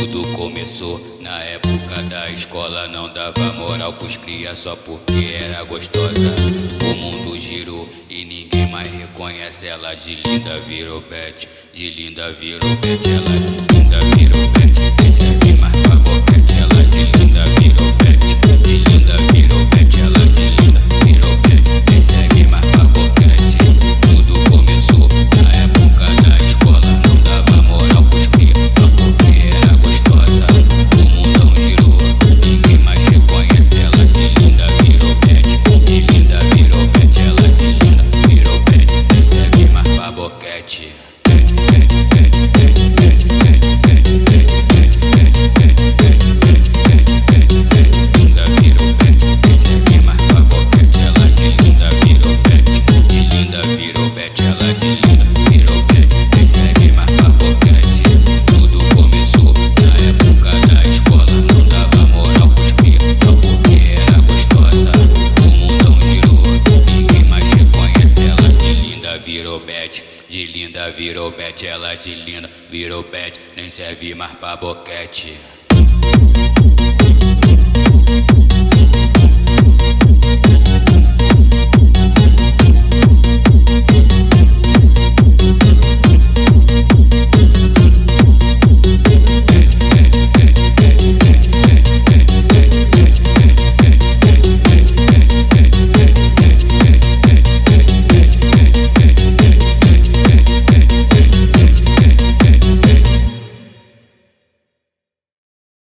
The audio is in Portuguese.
Tudo começou na época da escola. Não dava moral pros cria só porque era gostosa. O mundo girou e ninguém mais reconhece ela. De linda virou Beth, de linda virou Beth. Ela de linda virou Beth, nem serve mais pra boquete. Ela de linda virou Beth, de linda virou Beth. Ela de linda virou Beth, nem serve mais pra boquete. Tudo começou na época da escola. Não dava moral pros cria só porque era gostosa. O mundão girou, ninguém mais reconhece ela. De linda virou Beth, de linda virou Beth. Ela de linda virou Beth, nem serve mais pra boquete. De linda virou Beth, ela de linda virou Beth, nem serve mais pra boquete.